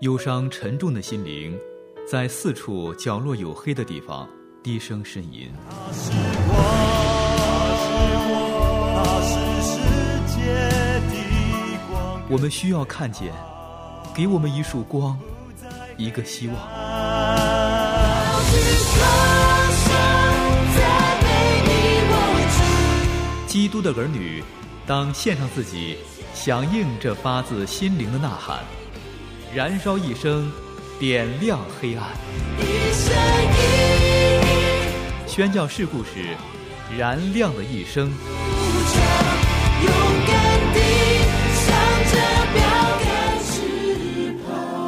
忧伤沉重的心灵在四处角落有黑的地方低声呻吟。 他是世界的光， 我们需要看见，给我们一束光，一个希望。基督的儿女当献上自己，响应这发自心灵的呐喊，燃烧一生，点亮黑暗。宣教士故事，燃亮的一生。 勇敢地向着标杆直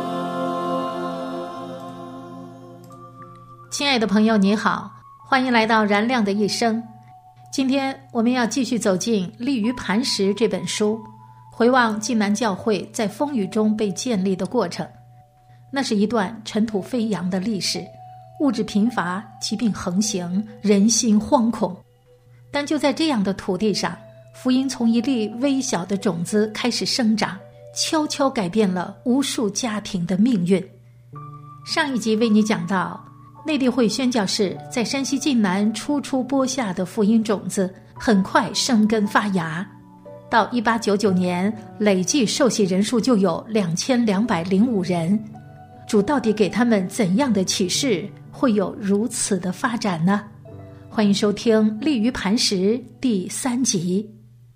跑。 亲爱的朋友你好，欢迎来到燃亮的一生。今天我们要继续走进《立于磐石》这本书，回望暨南教会在风雨中被建立的过程。那是一段尘土飞扬的历史，物质贫乏，疾病横行，人心惶恐。但就在这样的土地上，福音从一粒微小的种子开始生长，悄悄改变了无数家庭的命运。上一集为你讲到，内地会宣教士在山西晋南初播下的福音种子很快生根发芽，到1899年累计受洗人数就有2205人。主到底给他们怎样的启示，会有如此的发展呢？欢迎收听《立于磐石》第3集。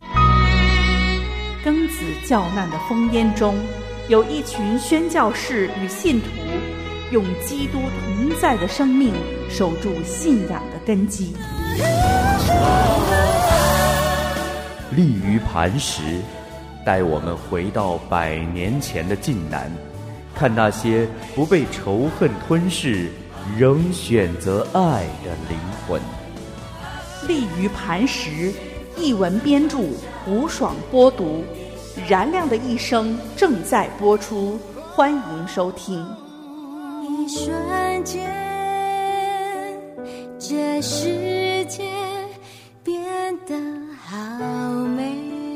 庚子教难的烽烟中，有一群宣教士与信徒用基督同在的生命守住信仰的根基。 立于磐石，带我们回到100年前的晋南，看那些不被仇恨吞噬，仍选择爱的灵魂。 立于磐石，译文编著吴爽播读，燃亮的一生正在播出，欢迎收听。 一瞬间，这世界变得好美。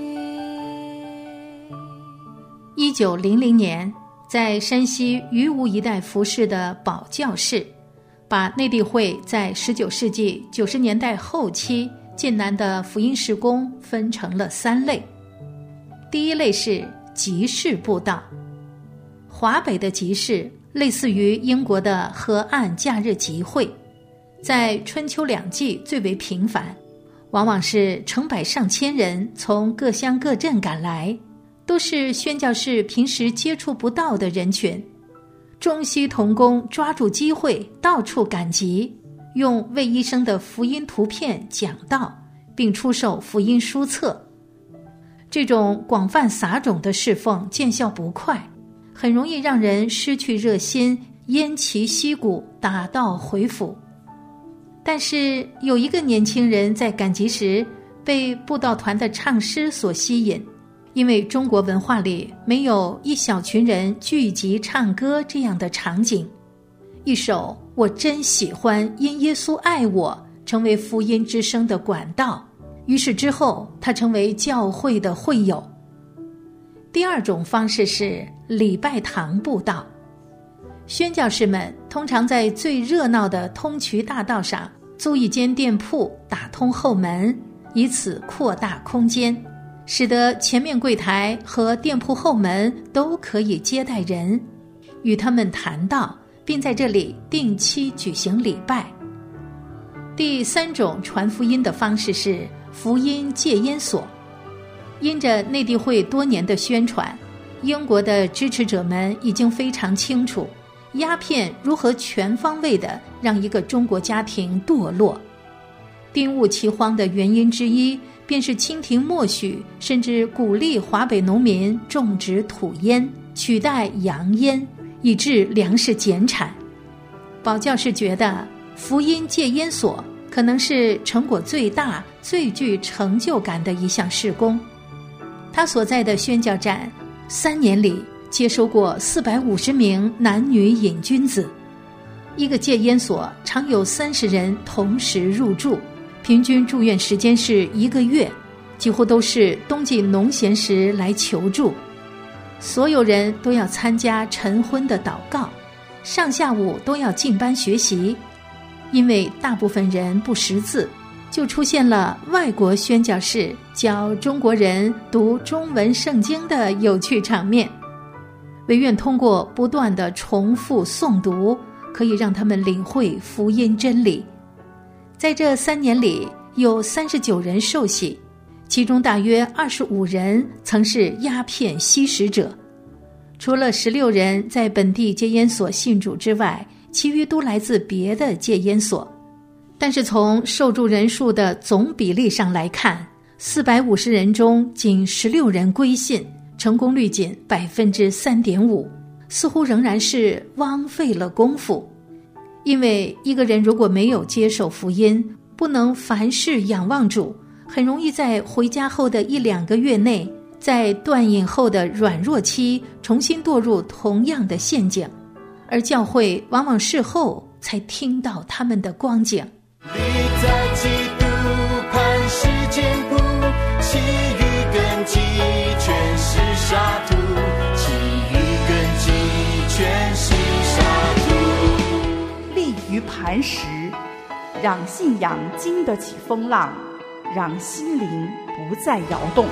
1900年，在山西余吴一带服侍的保教士，把内地会在19世纪90年代后期晋南的福音事工分成了3类。第一类是集市布道。华北的集市类似于英国的河岸假日集会，在春秋两季最为频繁，往往是成百上千人从各乡各镇赶来，都是宣教士平时接触不到的人群。中西同工抓住机会，到处赶集，用魏医生的福音图片讲道，并出售福音书册。这种广泛撒种的侍奉见效不快，很容易让人失去热心，偃旗息鼓，打道回府。但是有一个年轻人在赶集时被布道团的唱诗所吸引，因为中国文化里没有一小群人聚集唱歌这样的场景。一首我真喜欢因耶稣爱我成为福音之声的管道，于是之后他成为教会的会友。第二种方式是礼拜堂布道。宣教士们通常在最热闹的通衢大道上租一间店铺，打通后门，以此扩大空间，使得前面柜台和店铺后门都可以接待人，与他们谈道，并在这里定期举行礼拜。第3种传福音的方式是福音戒烟所。因着内地会多年的宣传，英国的支持者们已经非常清楚鸦片如何全方位地让一个中国家庭堕落。丁戊其荒的原因之一便是清廷默许甚至鼓励华北农民种植土烟，取代洋烟，以致粮食减产。保教士觉得福音戒烟所可能是成果最大、最具成就感的一项事工。他所在的宣教站3年里接收过450名男女瘾君子。一个戒烟所常有30人同时入住，平均住院时间是1个月，几乎都是冬季农闲时来求助。 所有人都要参加晨昏的祷告，上下午都要进班学习。因为大部分人不识字，就出现了外国宣教士教中国人读中文圣经的有趣场面。惟愿通过不断的重复诵读，可以让他们领会福音真理。在这3年里，有39人受洗，其中大约25人曾是鸦片吸食者。除了16人在本地戒烟所信主之外，其余都来自别的戒烟所。但是从受助人数的总比例上来看，450人中仅16人归信，成功率仅 3.5%， 似乎仍然是枉费了功夫。因为一个人如果没有接受福音，不能凡事仰望主，很容易在回家后的1-2个月内，在断瘾后的软弱期重新堕入同样的陷阱，而教会往往事后才听到他们的光景。 立在基督磐石坚固，其余根基全是沙土，其余根基全是沙土。 立于磐石，让信仰经得起风浪，让心灵不再摇动。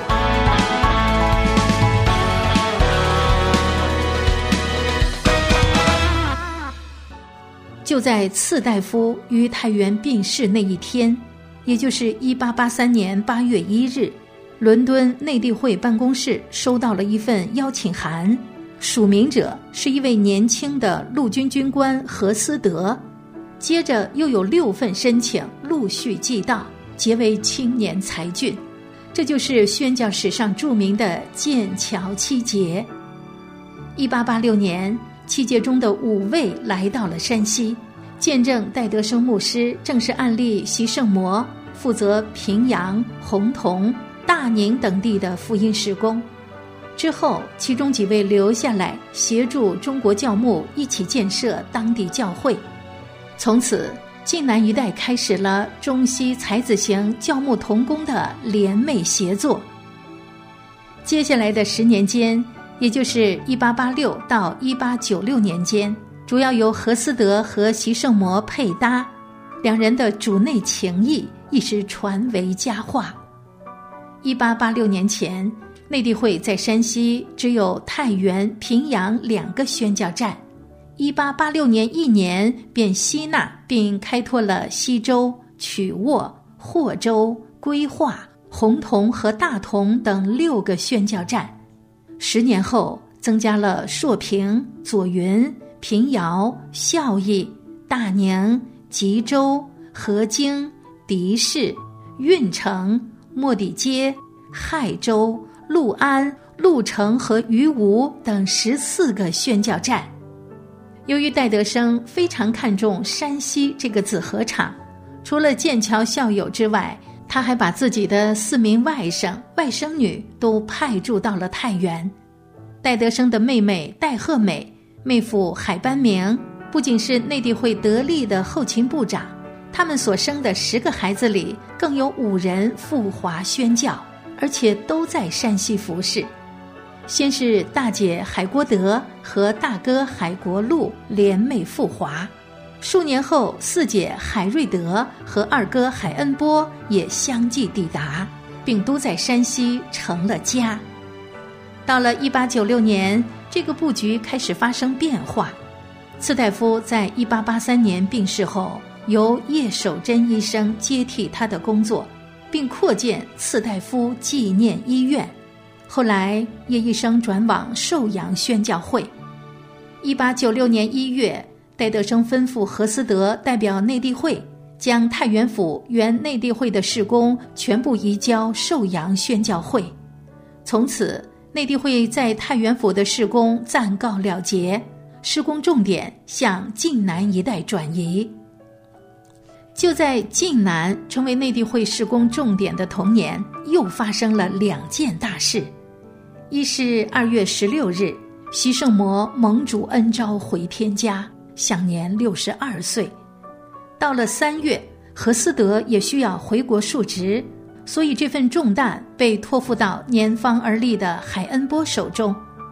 就在次大夫于太原病逝那一天，也就是1883年8月1日，伦敦内地会办公室收到了一份邀请函，署名者是一位年轻的陆军军官何思德。接着又有6份申请陆续寄到，皆为青年才俊。这就是宣教史上著名的剑桥七杰。1886年，七杰中的5位来到了山西，见证戴德生牧师正式按立习圣魔，负责平阳、洪洞、大宁等地的福音事工。之后，其中几位留下来协助中国教牧一起建设当地教会。从此，晋南一带开始了中西才子型教牧同工的联袂协作。接下来的10年间，也就是1886到1896年间，主要由何思德和习圣魔配搭，两人的主内情谊一时传为佳话。1886年前，内地会在山西只有太原、平阳2个宣教站。1886年1年便吸纳并开拓了西周、曲沃、霍州、归化、洪洞和大同等6个宣教站。10年后，增加了朔平、左云、平遥、孝义、大宁、吉州、河津、狄氏、运城、莫底街、亥州、陆安、鹿城和余吴等14个宣教站。由于戴德生非常看重山西这个子合场，除了剑桥校友之外，他还把自己的4名外甥、外甥女都派驻到了太原。戴德生的妹妹戴鹤美，妹夫海班明，不仅是内地会得力的后勤部长，他们所生的10个孩子里，更有5人赴华宣教，而且都在山西服侍。先是大姐海国德和大哥海国禄联袂赴华，数年后4姐海瑞德和2哥海恩波也相继抵达，并都在山西成了家。到了1896年，这个布局开始发生变化。次大夫在1883年病逝后，由叶守贞医生接替他的工作，并扩建次大夫纪念医院。后来叶医生转往寿阳宣教会。1896年1月，戴德生吩咐何思德代表内地会，将太原府原内地会的事工全部移交寿阳宣教会。从此，内地会在太原府的事工暂告了结，事工重点向晋南一带转移。就在晋南成为内地会事工重点的同年，又发生了2件大事。一是2月16日，习圣魔蒙主恩召回天家，享年62岁。到了3月，何思德也需要回国述职，所以这份重担被托付到年方而立的海恩波手中。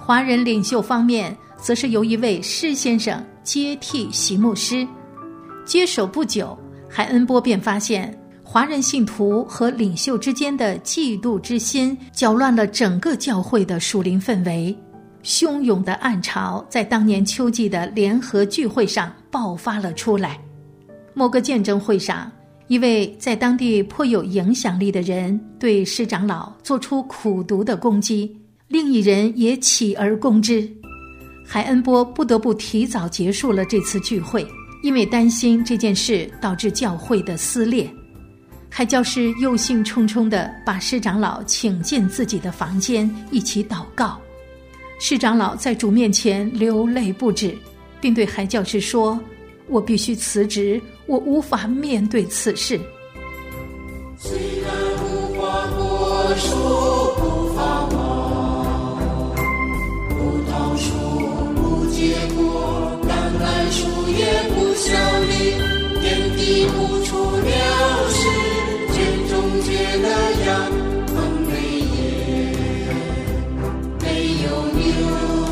华人领袖方面，则是由一位施先生接替席牧师。接手不久，海恩波便发现华人信徒和领袖之间的嫉妒之心搅乱了整个教会的属灵氛围，汹涌的暗潮在当年秋季的联合聚会上爆发了出来。某个见证会上，一位在当地颇有影响力的人对施长老做出苦毒的攻击，另一人也起而攻之。海恩波不得不提早结束了这次聚会，因为担心这件事导致教会的撕裂。海教士忧心忡忡地把施长老请进自己的房间，一起祷告。施长老在主面前流泪不止，并对海教士说：我必须辞职，我无法面对此事。 虽然无花果树不发旺，葡萄树不结果，橄榄树也不效力，天地不出了事，圈中结了羊，很美也没有牛。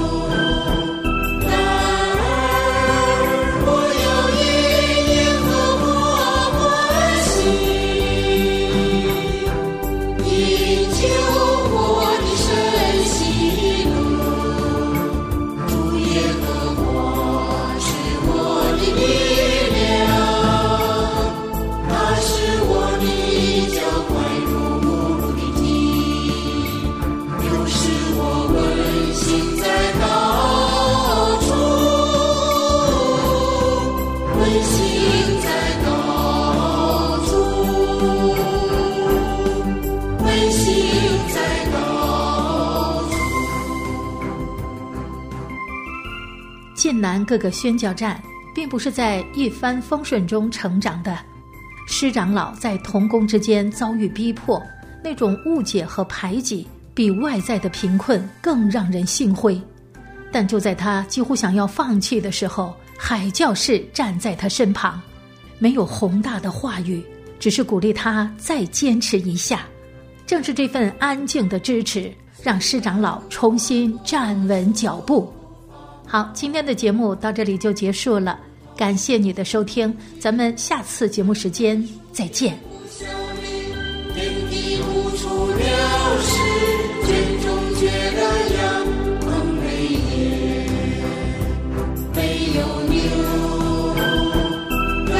晋南各个宣教站并不是在一帆风顺中成长的，施长老在同工之间遭遇逼迫，那种误解和排挤比外在的贫困更让人心灰。但就在他几乎想要放弃的时候，海教士站在他身旁，没有宏大的话语，只是鼓励他再坚持一下。正是这份安静的支持，让施长老重新站稳脚步。好，今天的节目到这里就结束了，感谢你的收听，咱们下次节目时间再见。 天地不出了事，圈中结了羊，很美也没有牛。然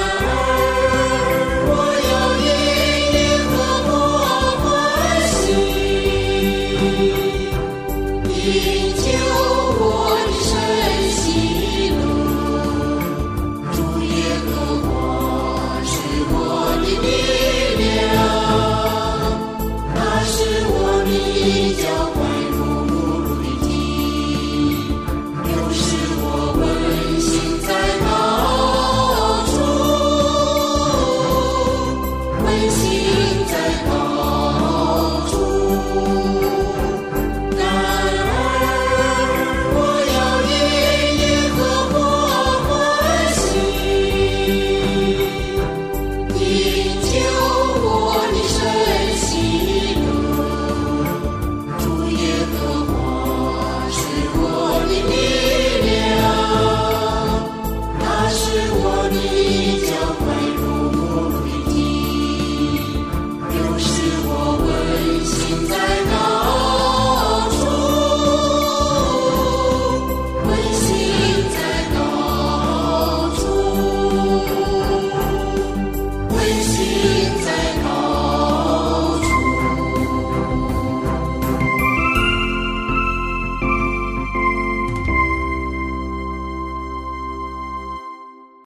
而我要因耶和华欢喜，因救我的神